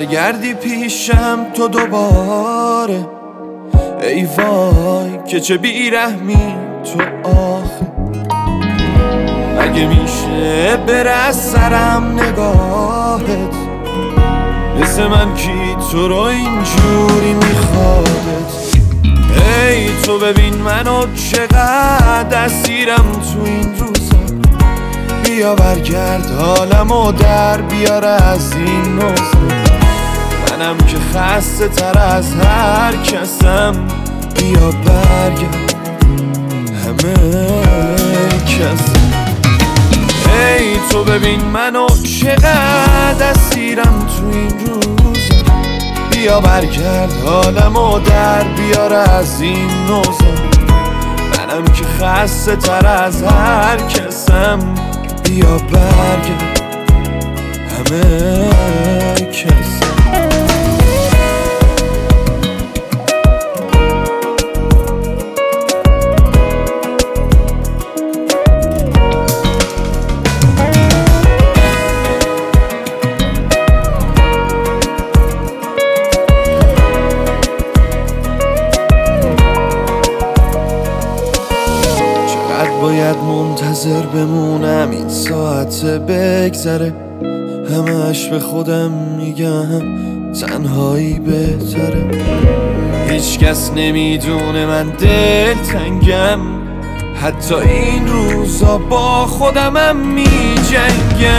برگردی پیشم تو دوباره. ای وای که چه بیرحمی تو آخه. اگه میشه بره از سرم نگاهت، مثل من کی تو رو اینجوری میخوادت. ای تو ببین منو چقدر اسیرم تو این روزا. بیا برگرد حالمو در بیار از این نوزا. منم که خسته تر از هر کسم. بیا برگرد همه کسم. ای تو ببین منو چقدر اسیرم تو این روزا. بیا برگرد حالمو در بیار از این نوزا. منم که خسته تر از هر کسم. بیا برگرد همه کسم. باید منتظر بمونم این ساعت بگذره. همش به خودم میگم تنهایی بهتره. هیچ کس نمیدونه من دلتنگم. حتی این روزا با خودمم میجنگم.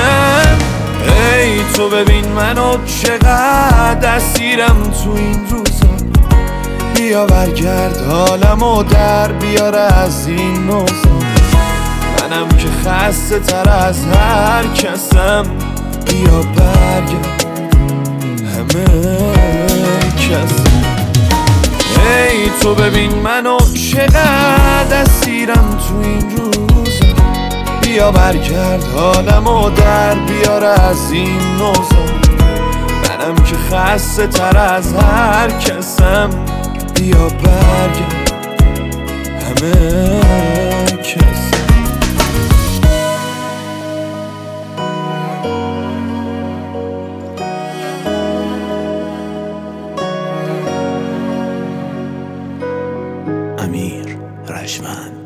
ای تو ببین منو چقدر اسیرم تو این روزا. بیا برگرد حالمو در بیار از این نوزا. منم که خسته تر از هر کسم. بیا برگرد همه کسم. ای تو ببین منو چقدر اسیرم تو این روزا. بیا برگرد حالمو در بیار از این نوزا. منم که خسته تر از هر کسم. بیا برگرد همه کس. امیر رجمند.